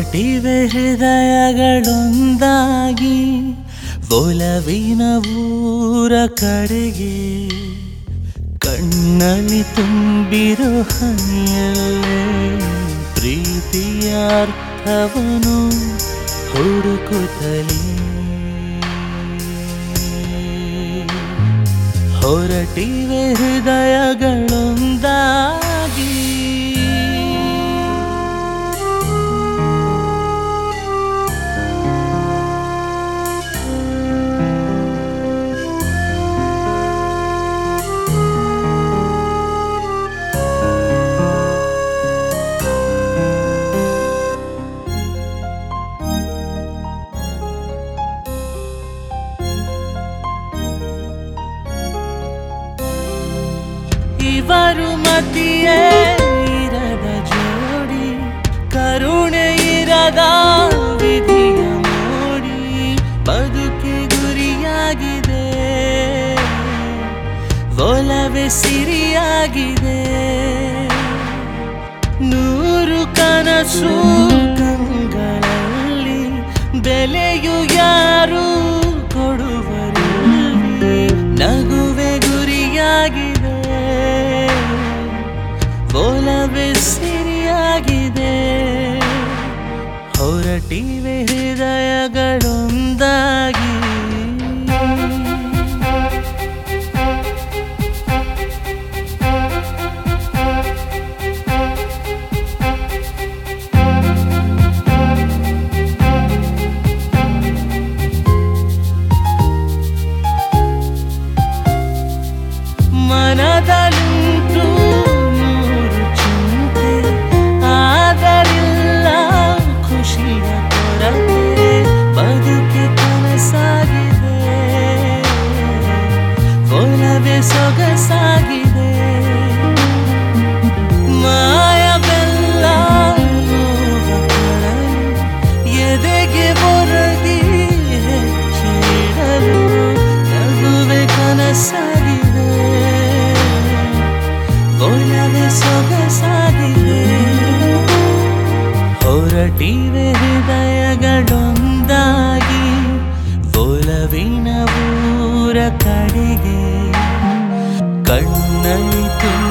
ಹೊರಟಿವೆ ಹೃದಯಗಳೊಂದಾಗಿ ಒಲವಿನ ಊರ ಕಡೆಗೆ ಕಣ್ಣಲ್ಲಿ ತುಂಬಿರೋ ಹನಿಯಲ್ಲೇ ಪ್ರೀತಿಯ ಅರ್ಥವನು ಹುಡುಕುತ್ತಲೇ ಹೊರಟಿವೆ ಹೃದಯಗಳೊಂದಾಗಿ ಇವರು ಮಧ್ಯೆ ಇರದ ಜೋಡಿ ಕರುಣೆ ಇರದ ವಿಧಿಯ ಮೋಡಿ ಬದುಕೆ ಗುರಿಯಾಗಿದೆ ಒಲವೇ ಸಿರಿಯಾಗಿದೆ ನೂರು ಕನಸು ಕಂಗಳಲ್ಲಿ ಬೆಲೆಯು ಯಾರು ಕೊಡುವರು ನಗುವೆ ಗುರಿಯಾಗಿದೆ ಒಲವೇ ಸಿರಿಯಾಗಿದೆ ಹೊರಟಿವೆ ಹೃದಯಗಳೊಂದಾಗಿ ಮನದಲ್ಲುಂಟು ನೂರು ಚಿಂತೆ ಆದರಿಲ್ಲ ಖುಷಿಯ ಕೊರತೆ ಬದುಕೆ ಕನಸಾಗಿದೆ ಒಲವೇ ಸೊಗಸಾಗಿದೆ ಮಾಯವೆಲ್ಲ ನೋವ ಕೊಡಲು ಎದೆಗೆ ಬರದಿ ಹೆಚ್ಚಿಡಲು ನಗುವೆ ಕನಸಾಗಿದೆ ಒಲವೇ ಸೊಗಸಾಗಿದೆ ಹೊರಟಿವೆ ಹೃದಯಗಳೊಂದಾಗಿ ಒಲವಿನ ಊರ ಕಡೆಗೆ ಕಣ್ಣಲ್ಲಿ